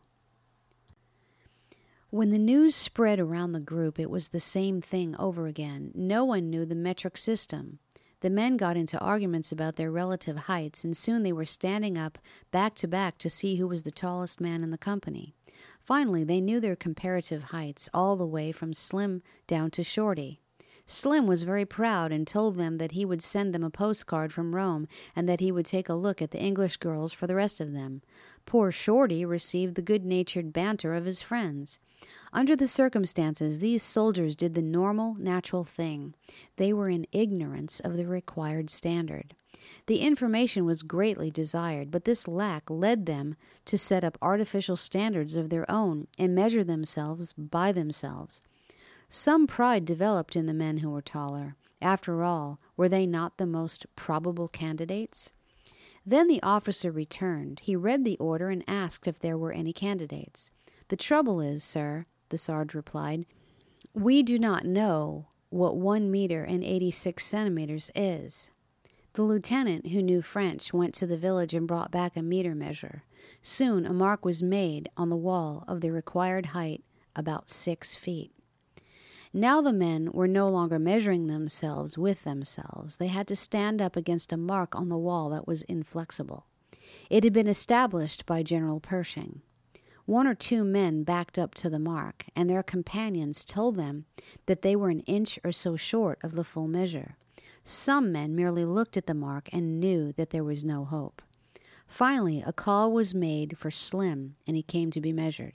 When the news spread around the group, it was the same thing over again. No one knew the metric system. The men got into arguments about their relative heights, and soon they were standing up back to back to see who was the tallest man in the company. Finally, they knew their comparative heights, all the way from Slim down to Shorty. Slim was very proud and told them that he would send them a postcard from Rome and that he would take a look at the English girls for the rest of them. Poor Shorty received the good-natured banter of his friends. Under the circumstances, these soldiers did the normal, natural thing. They were in ignorance of the required standard. The information was greatly desired, but this lack led them to set up artificial standards of their own and measure themselves by themselves. Some pride developed in the men who were taller. After all, were they not the most probable candidates? Then the officer returned. He read the order and asked if there were any candidates. "The trouble is, sir," the Sarge replied, "we do not know what one meter and eighty-six centimeters is." The lieutenant, who knew French, went to the village and brought back a meter measure. Soon a mark was made on the wall of the required height, about six feet. Now the men were no longer measuring themselves with themselves. They had to stand up against a mark on the wall that was inflexible. It had been established by General Pershing. One or two men backed up to the mark, and their companions told them that they were an inch or so short of the full measure. Some men merely looked at the mark and knew that there was no hope. Finally, a call was made for Slim, and he came to be measured.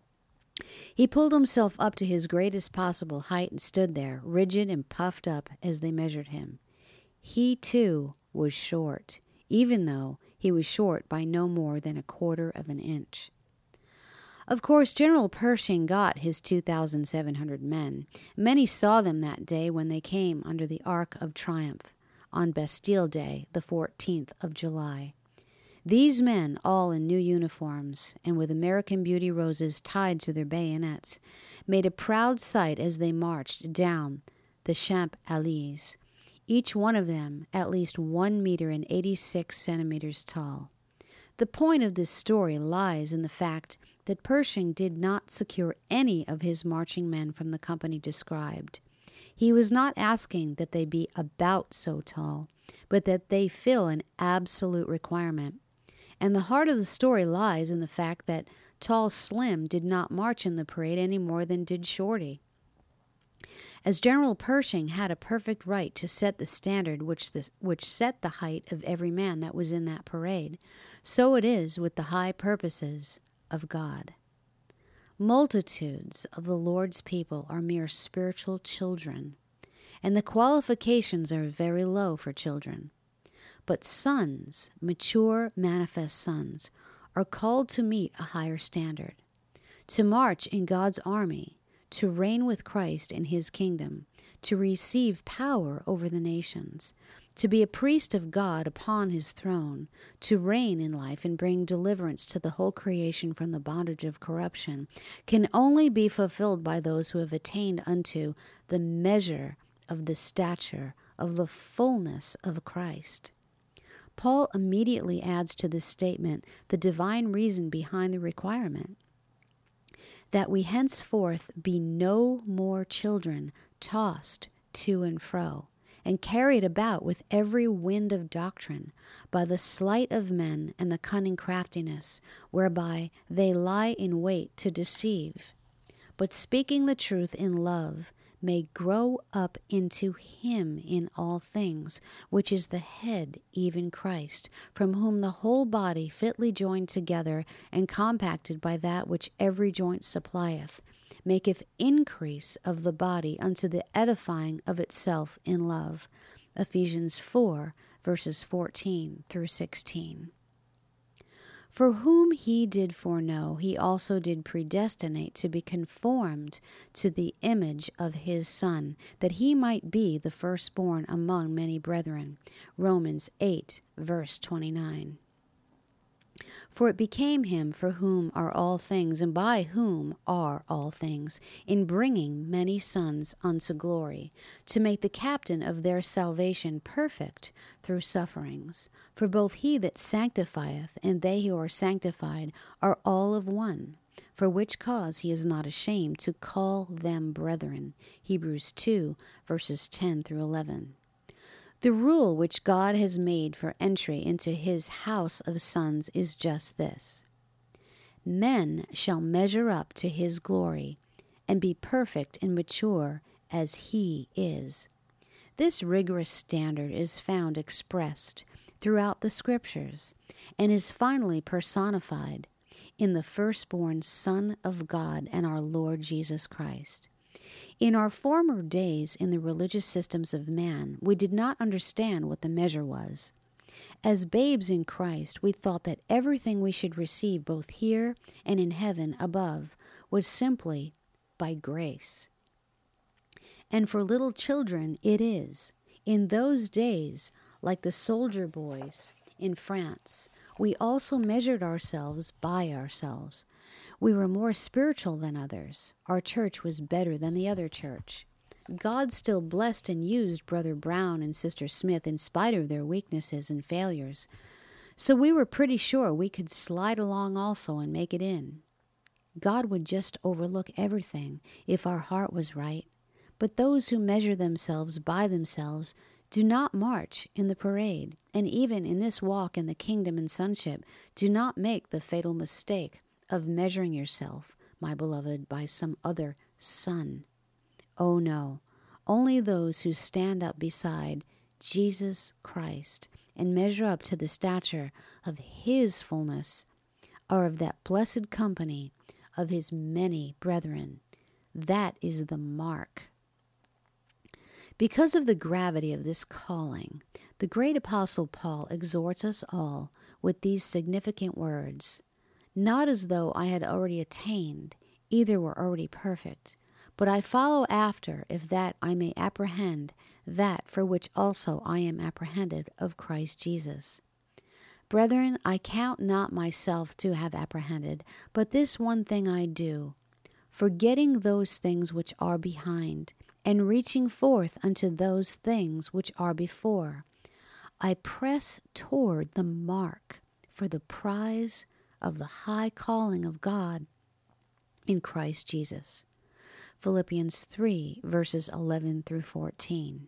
He pulled himself up to his greatest possible height and stood there, rigid and puffed up, as they measured him. He, too, was short, even though he was short by no more than a quarter of an inch. Of course, General Pershing got his two thousand seven hundred men. Many saw them that day when they came under the Arc of Triumph on Bastille Day, the fourteenth of July. These men, all in new uniforms and with American Beauty roses tied to their bayonets, made a proud sight as they marched down the Champs-Élysées, each one of them at least one meter and eighty-six centimeters tall. The point of this story lies in the fact that Pershing did not secure any of his marching men from the company described. He was not asking that they be about so tall, but that they fill an absolute requirement. And the heart of the story lies in the fact that tall Slim did not march in the parade any more than did Shorty. As General Pershing had a perfect right to set the standard which, the, which set the height of every man that was in that parade, so it is with the high purposes of God. Multitudes of the Lord's people are mere spiritual children, and the qualifications are very low for children. But sons, mature, manifest sons, are called to meet a higher standard, to march in God's army, to reign with Christ in his kingdom, to receive power over the nations, to be a priest of God upon his throne, to reign in life and bring deliverance to the whole creation from the bondage of corruption, can only be fulfilled by those who have attained unto the measure of the stature of the fullness of Christ. Paul immediately adds to this statement the divine reason behind the requirement, that we henceforth be no more children tossed to and fro, and carried about with every wind of doctrine, by the sleight of men and the cunning craftiness, whereby they lie in wait to deceive, but speaking the truth in love, may grow up into him in all things, which is the head, even Christ, from whom the whole body fitly joined together and compacted by that which every joint supplieth, maketh increase of the body unto the edifying of itself in love. Ephesians four, verses fourteen through sixteen. For whom he did foreknow, he also did predestinate to be conformed to the image of his Son, that he might be the firstborn among many brethren. Romans eight, verse twenty-nine. For it became him for whom are all things, and by whom are all things, in bringing many sons unto glory, to make the captain of their salvation perfect through sufferings. For both he that sanctifieth and they who are sanctified are all of one. For which cause he is not ashamed to call them brethren. Hebrews two, verses ten through eleven. The rule which God has made for entry into his house of sons is just this: men shall measure up to his glory and be perfect and mature as he is. This rigorous standard is found expressed throughout the Scriptures and is finally personified in the firstborn Son of God and our Lord Jesus Christ. In our former days in the religious systems of man, we did not understand what the measure was. As babes in Christ, we thought that everything we should receive both here and in heaven above was simply by grace. And for little children it is. In those days, like the soldier boys in France, we also measured ourselves by ourselves. We were more spiritual than others. Our church was better than the other church. God still blessed and used Brother Brown and Sister Smith in spite of their weaknesses and failures. So we were pretty sure we could slide along also and make it in. God would just overlook everything if our heart was right. But those who measure themselves by themselves do not march in the parade, and even in this walk in the kingdom and sonship, do not make the fatal mistake of measuring yourself, my beloved, by some other son. Oh no, only those who stand up beside Jesus Christ and measure up to the stature of his fullness are of that blessed company of his many brethren. That is the mark. Because of the gravity of this calling, the great apostle Paul exhorts us all with these significant words: not as though I had already attained, either were already perfect, but I follow after, if that I may apprehend that for which also I am apprehended of Christ Jesus. Brethren, I count not myself to have apprehended, but this one thing I do, forgetting those things which are behind, and reaching forth unto those things which are before, I press toward the mark for the prize of the high calling of God in Christ Jesus. Philippians three, verses eleven through fourteen.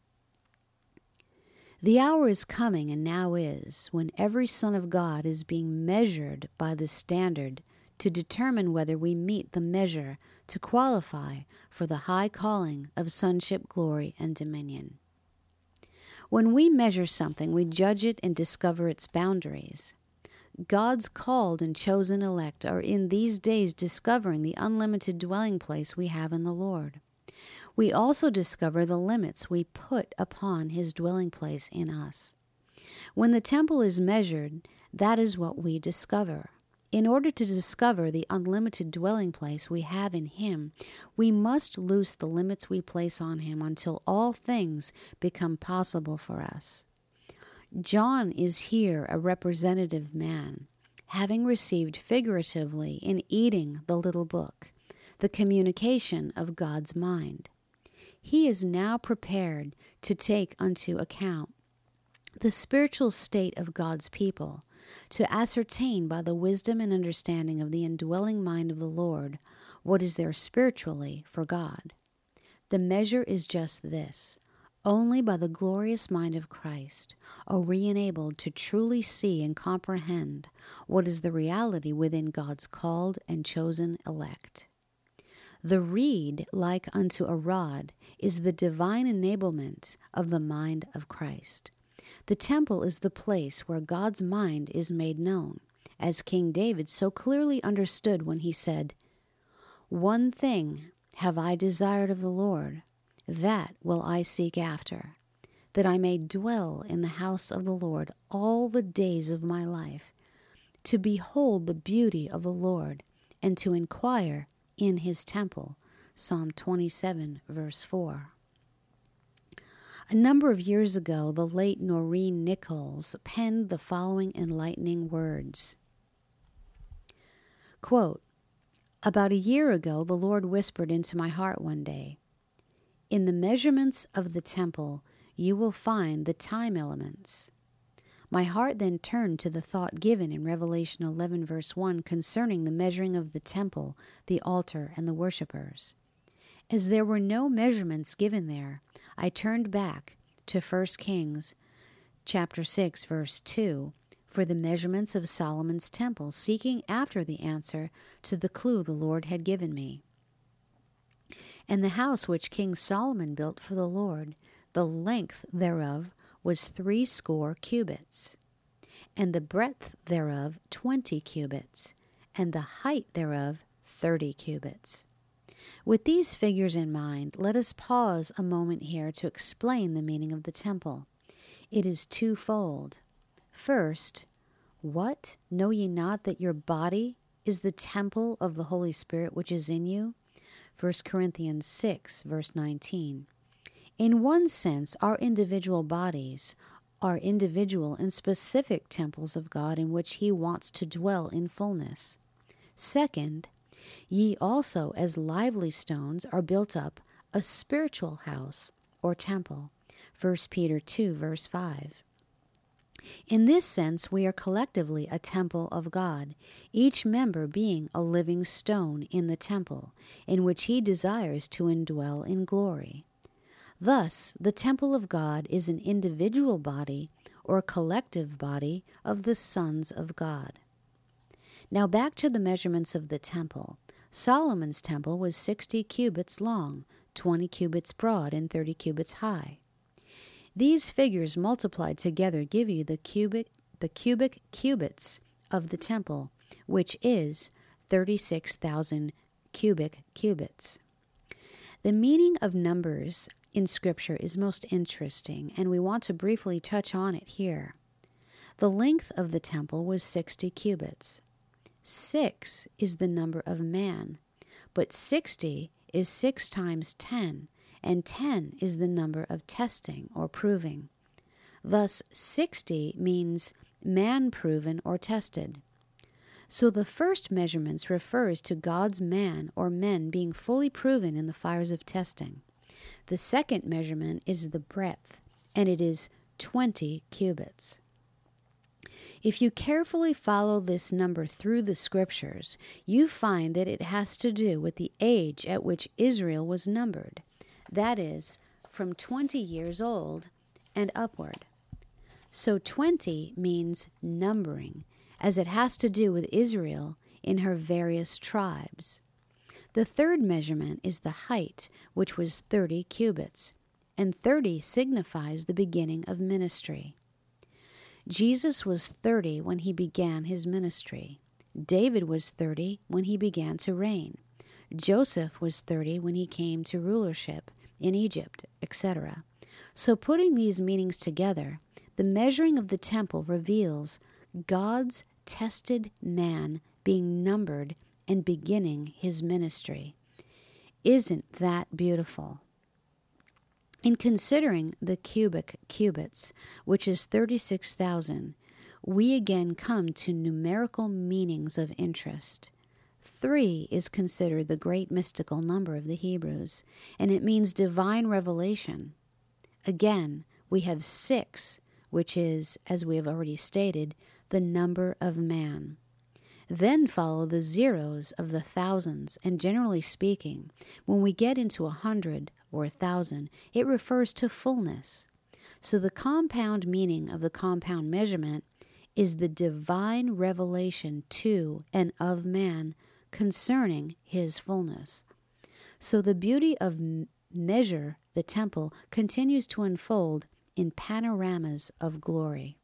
The hour is coming, and now is, when every son of God is being measured by the standard to determine whether we meet the measure to qualify for the high calling of sonship, glory, and dominion. When we measure something, we judge it and discover its boundaries. God's called and chosen elect are in these days discovering the unlimited dwelling place we have in the Lord. We also discover the limits we put upon his dwelling place in us. When the temple is measured, that is what we discover. In order to discover the unlimited dwelling place we have in him, we must loose the limits we place on him until all things become possible for us. John is here a representative man, having received figuratively in eating the little book, the communication of God's mind. He is now prepared to take unto account the spiritual state of God's people, to ascertain by the wisdom and understanding of the indwelling mind of the Lord what is there spiritually for God. The measure is just this: only by the glorious mind of Christ are we enabled to truly see and comprehend what is the reality within God's called and chosen elect. The reed, like unto a rod, is the divine enablement of the mind of Christ. The temple is the place where God's mind is made known, as King David so clearly understood when he said, "One thing have I desired of the Lord, that will I seek after, that I may dwell in the house of the Lord all the days of my life, to behold the beauty of the Lord, and to inquire in his temple." Psalm twenty-seven, verse four. A number of years ago, the late Noreen Nichols penned the following enlightening words: Quote, "About a year ago, the Lord whispered into my heart one day, 'In the measurements of the temple, you will find the time elements.' My heart then turned to the thought given in Revelation eleven, verse one, concerning the measuring of the temple, the altar, and the worshippers. As there were no measurements given there, I turned back to First Kings chapter six, verse two, for the measurements of Solomon's temple, seeking after the answer to the clue the Lord had given me. And the house which King Solomon built for the Lord, the length thereof was threescore cubits, and the breadth thereof twenty cubits, and the height thereof thirty cubits." With these figures in mind, let us pause a moment here to explain the meaning of the temple. It is twofold. First, what? Know ye not that your body is the temple of the Holy Spirit which is in you? First Corinthians six, verse nineteen. In one sense, our individual bodies are individual and specific temples of God in which He wants to dwell in fullness. Second, ye also as lively stones are built up a spiritual house or temple. First Peter two, verse five. In this sense, we are collectively a temple of God, each member being a living stone in the temple, in which He desires to indwell in glory. Thus, the temple of God is an individual body or collective body of the sons of God. Now back to the measurements of the temple. Solomon's temple was sixty cubits long, twenty cubits broad, and thirty cubits high. These figures multiplied together give you the cubic, the cubic cubits of the temple, which is thirty-six thousand cubic cubits. The meaning of numbers in Scripture is most interesting, and we want to briefly touch on it here. The length of the temple was sixty cubits. Six is the number of man, but sixty is six times ten, and ten is the number of testing or proving. Thus, sixty means man proven or tested. So the first measurements refers to God's man or men being fully proven in the fires of testing. The second measurement is the breadth, and it is twenty cubits. If you carefully follow this number through the Scriptures, you find that it has to do with the age at which Israel was numbered. That is, from twenty years old and upward. So twenty means numbering, as it has to do with Israel in her various tribes. The third measurement is the height, which was thirty cubits, and thirty signifies the beginning of ministry. Jesus was thirty when He began His ministry. David was thirty when he began to reign. Joseph was thirty when he came to rulership in Egypt, et cetera. So putting these meanings together, the measuring of the temple reveals God's tested man being numbered and beginning his ministry. Isn't that beautiful? In considering the cubic cubits, which is thirty-six thousand, we again come to numerical meanings of interest. Three is considered the great mystical number of the Hebrews, and it means divine revelation. Again, we have six, which is, as we have already stated, the number of man. Then follow the zeros of the thousands, and generally speaking, when we get into a hundred or a thousand, it refers to fullness. So the compound meaning of the compound measurement is the divine revelation to and of man concerning his fullness. So the beauty of m- measure, the temple, continues to unfold in panoramas of glory.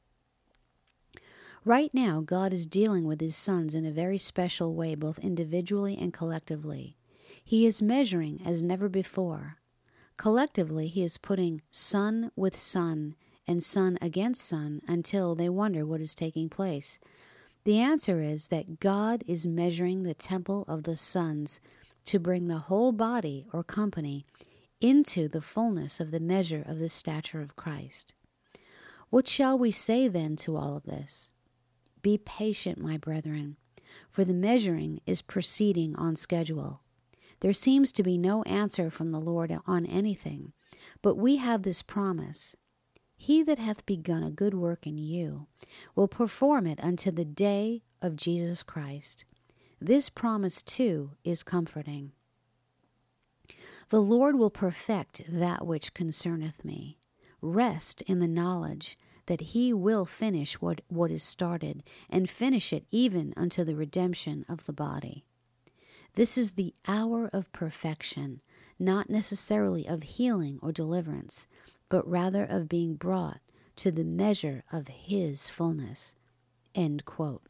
Right now, God is dealing with His sons in a very special way, both individually and collectively. He is measuring as never before. Collectively, He is putting son with son and son against son until they wonder what is taking place. The answer is that God is measuring the temple of the sons to bring the whole body or company into the fullness of the measure of the stature of Christ. What shall we say then to all of this? Be patient, my brethren. for the measuring is proceeding on schedule. There seems to be no answer from the Lord on anything, but we have this promise: He that hath begun a good work in you will perform it unto the day of Jesus Christ. This promise, too, is comforting. The Lord will perfect that which concerneth me. Rest in the knowledge that He will finish what, what is started, and finish it even unto the redemption of the body. This is the hour of perfection, not necessarily of healing or deliverance, but rather of being brought to the measure of His fullness." End quote.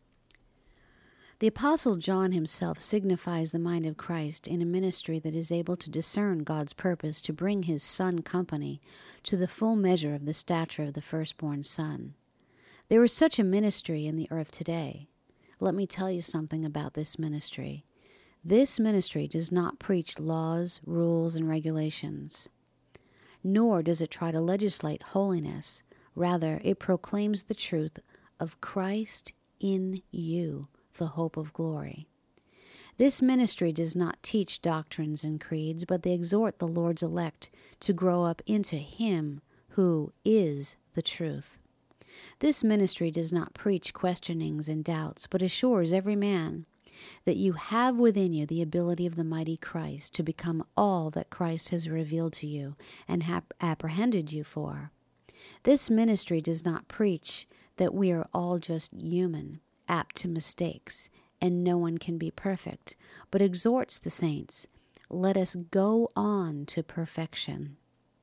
The Apostle John himself signifies the mind of Christ in a ministry that is able to discern God's purpose to bring His Son company to the full measure of the stature of the firstborn Son. There is such a ministry in the earth today. Let me tell you something about this ministry. This ministry does not preach laws, rules, and regulations, nor does it try to legislate holiness. Rather, it proclaims the truth of Christ in you, the hope of glory. This ministry does not teach doctrines and creeds, but they exhort the Lord's elect to grow up into Him who is the truth. This ministry does not preach questionings and doubts, but assures every man that you have within you the ability of the mighty Christ to become all that Christ has revealed to you and have apprehended you for. This ministry does not preach that we are all just human, apt to mistakes, and no one can be perfect, but exhorts the saints, let us go on to perfection.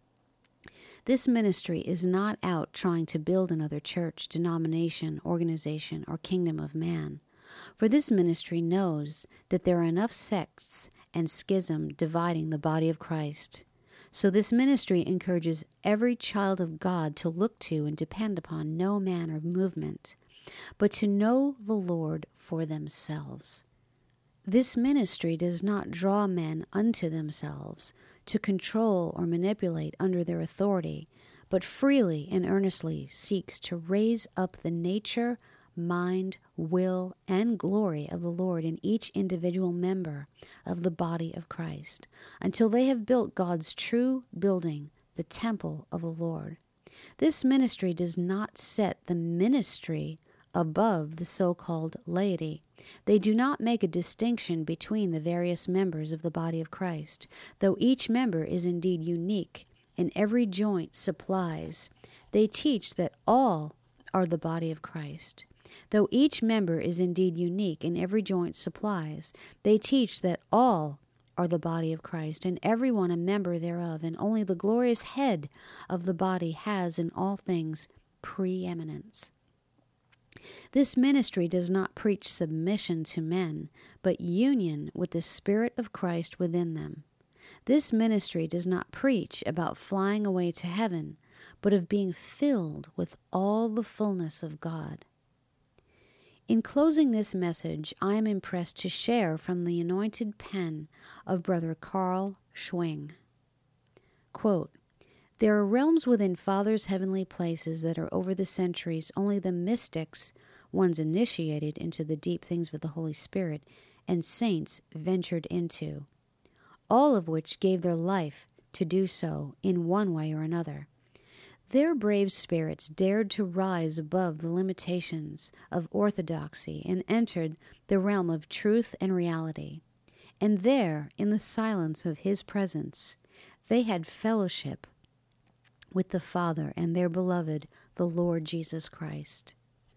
This ministry is not out trying to build another church, denomination, organization, or kingdom of man, for this ministry knows that there are enough sects and schism dividing the body of Christ. So this ministry encourages every child of God to look to and depend upon no man or movement, but to know the Lord for themselves. This ministry does not draw men unto themselves to control or manipulate under their authority, but freely and earnestly seeks to raise up the nature, mind, will, and glory of the Lord in each individual member of the body of Christ, until they have built God's true building, the temple of the Lord. This ministry does not set the ministry above the so-called laity. They do not make a distinction between the various members of the body of Christ, though each member is indeed unique and every joint supplies. They teach that all are the body of Christ. Though each member is indeed unique and every joint supplies, they teach that all are the body of Christ, and every one a member thereof, and only the glorious head of the body has in all things preeminence. This ministry does not preach submission to men, but union with the Spirit of Christ within them. This ministry does not preach about flying away to heaven, but of being filled with all the fullness of God. In closing this message, I am impressed to share from the anointed pen of Brother Carl Schwing. Quote, "There are realms within Father's heavenly places that are over the centuries only the mystics, ones initiated into the deep things with the Holy Spirit, and saints ventured into, all of which gave their life to do so in one way or another. Their brave spirits dared to rise above the limitations of orthodoxy and entered the realm of truth and reality. And there, in the silence of His presence, they had fellowship with the Father and their beloved, the Lord Jesus Christ.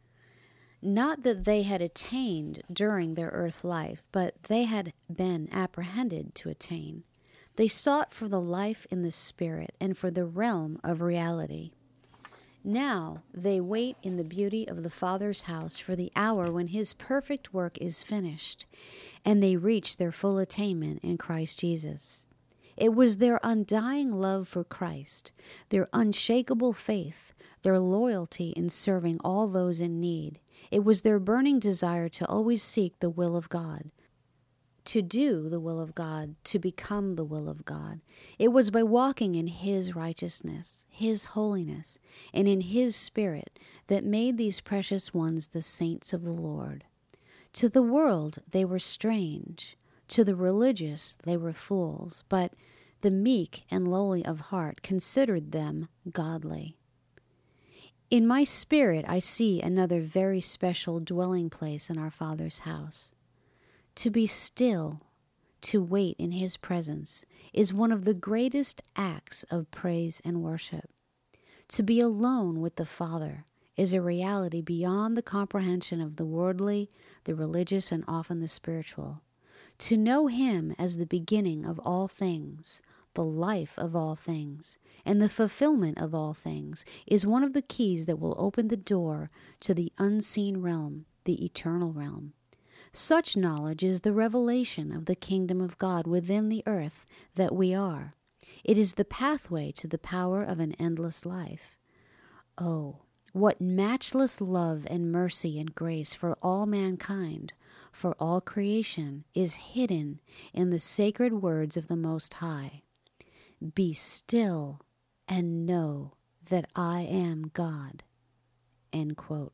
Not that they had attained during their earth life, but they had been apprehended to attain. They sought for the life in the Spirit and for the realm of reality. Now they wait in the beauty of the Father's house for the hour when His perfect work is finished, and they reach their full attainment in Christ Jesus. It was their undying love for Christ, their unshakable faith, their loyalty in serving all those in need. It was their burning desire to always seek the will of God, to do the will of God, to become the will of God. It was by walking in His righteousness, His holiness, and in His Spirit that made these precious ones the saints of the Lord. To the world they were strange, to the religious they were fools, but the meek and lowly of heart considered them godly. In my spirit I see another very special dwelling place in our Father's house. To be still, to wait in His presence, is one of the greatest acts of praise and worship. To be alone with the Father is a reality beyond the comprehension of the worldly, the religious, and often the spiritual. To know Him as the beginning of all things, the life of all things, and the fulfillment of all things is one of the keys that will open the door to the unseen realm, the eternal realm. Such knowledge is the revelation of the kingdom of God within the earth that we are. It is the pathway to the power of an endless life. Oh, what matchless love and mercy and grace for all mankind, for all creation, is hidden in the sacred words of the Most High. Be still and know that I am God. End quote.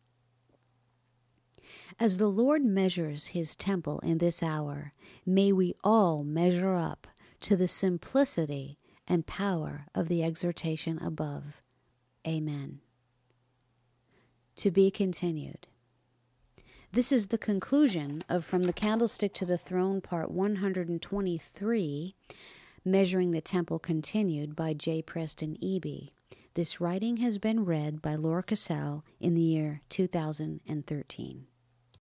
As the Lord measures His temple in this hour, may we all measure up to the simplicity and power of the exhortation above. Amen. To be continued. This is the conclusion of From the Candlestick to the Throne, Part one hundred twenty-three, Measuring the Temple Continued by J. Preston Eby. This writing has been read by Laura Cassell in the year two thousand thirteen.